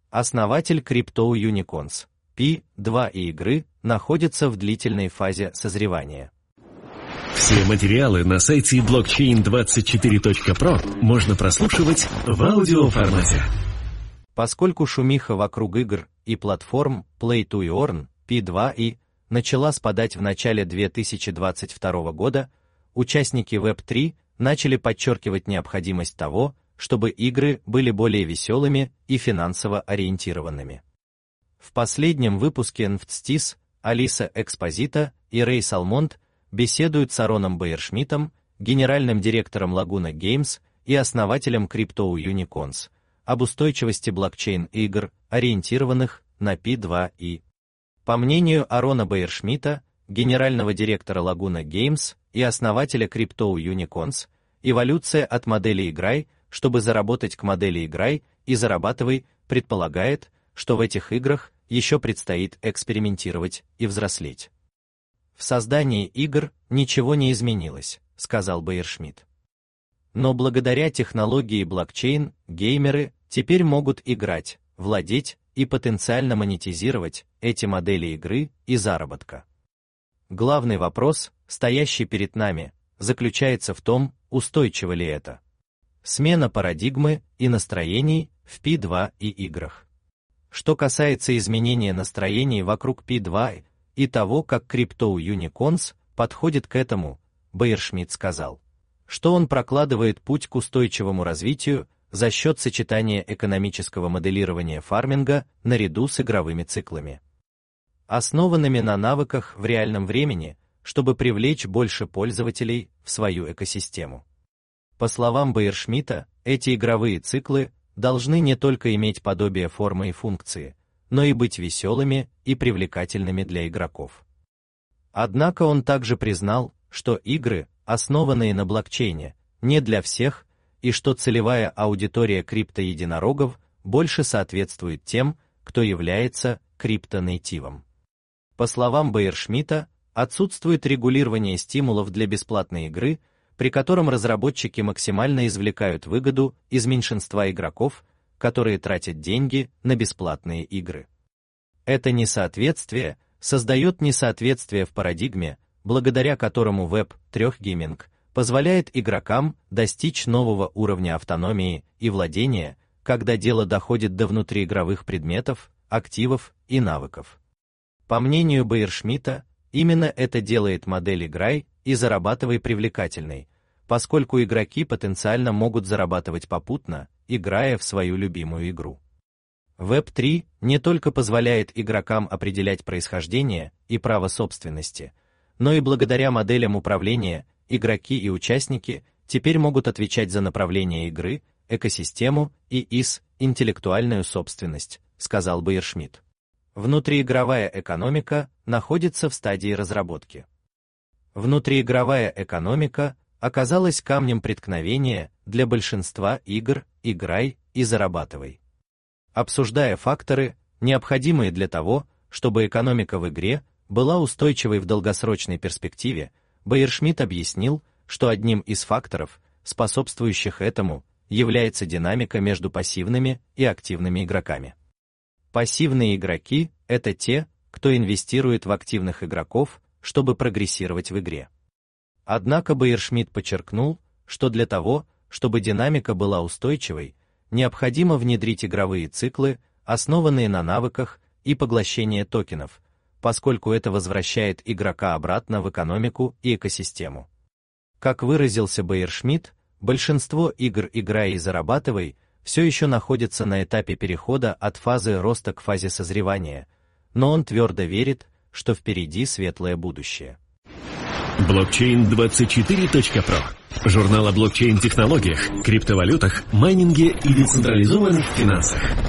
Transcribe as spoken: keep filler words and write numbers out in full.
основатель CryptoUnicorns, пи два и игры находятся в длительной фазе созревания. Все материалы на сайте блокчейн двадцать четыре точка про можно прослушивать в аудиоформате. Поскольку шумиха вокруг игр и платформ Play to Earn, пи два и, начала спадать в начале две тысячи двадцать второго года, участники веб три начали подчеркивать необходимость того, чтобы игры были более веселыми и финансово ориентированными. В последнем выпуске эн эф ти эс ти эс Алиса Экспозита и Рэй Салмонд беседуют с Ароном Бейершмитом, генеральным директором Laguna Games и основателем CryptoUnicorns, об устойчивости блокчейн-игр, ориентированных на пи два и. По мнению Арона Бейершмита, генерального директора Laguna Games и основателя CryptoUnicorns, эволюция от модели «играй», чтобы заработать к модели «играй» и зарабатывай, предполагает, что в этих играх еще предстоит экспериментировать и взрослеть. В создании игр ничего не изменилось, сказал Бейершмит. Но благодаря технологии блокчейн, геймеры теперь могут играть, владеть и потенциально монетизировать эти модели игры и заработка. Главный вопрос, стоящий перед нами, заключается в том, устойчиво ли это. Смена парадигмы и настроений в пи два и играх. Что касается изменения настроений вокруг пи два и того, как CryptoUnicorns подходит к этому, Бейершмит сказал, что он прокладывает путь к устойчивому развитию за счет сочетания экономического моделирования фарминга наряду с игровыми циклами, основанными на навыках в реальном времени, чтобы привлечь больше пользователей в свою экосистему. По словам Бейершмита, эти игровые циклы должны не только иметь подобие формы и функции, но и быть веселыми и привлекательными для игроков. Однако он также признал, что игры, основанные на блокчейне, не для всех, и что целевая аудитория криптоединорогов больше соответствует тем, кто является криптонейтивом. По словам Бейершмита, отсутствует регулирование стимулов для бесплатной игры, при котором разработчики максимально извлекают выгоду из меньшинства игроков, которые тратят деньги на бесплатные игры. Это несоответствие создает несоответствие в парадигме, благодаря которому веб три гейминг позволяет игрокам достичь нового уровня автономии и владения, когда дело доходит до внутриигровых предметов, активов и навыков. По мнению Бейершмита, именно это делает модель «играй» и «зарабатывай» привлекательной, поскольку игроки потенциально могут зарабатывать попутно, играя в свою любимую игру. веб три не только позволяет игрокам определять происхождение и право собственности, но и благодаря моделям управления игроки и участники теперь могут отвечать за направление игры, экосистему и ИС, интеллектуальную собственность, сказал Бейершмит. Внутриигровая экономика находится в стадии разработки. Внутриигровая экономика оказалась камнем преткновения для большинства игр «играй» и «зарабатывай». Обсуждая факторы, необходимые для того, чтобы экономика в игре была устойчивой в долгосрочной перспективе, Бейершмит объяснил, что одним из факторов, способствующих этому, является динамика между пассивными и активными игроками. Пассивные игроки – это те, кто инвестирует в активных игроков, чтобы прогрессировать в игре. Однако Бейершмит подчеркнул, что для того, чтобы динамика была устойчивой, необходимо внедрить игровые циклы, основанные на навыках и поглощении токенов, поскольку это возвращает игрока обратно в экономику и экосистему. Как выразился Бейершмит, большинство игр «играй» и «зарабатывай» все еще находятся на этапе перехода от фазы роста к фазе созревания, но он твердо верит, что впереди светлое будущее. блокчейн двадцать четыре точка про. Журнал о блокчейн-технологиях, криптовалютах, майнинге и децентрализованных финансах.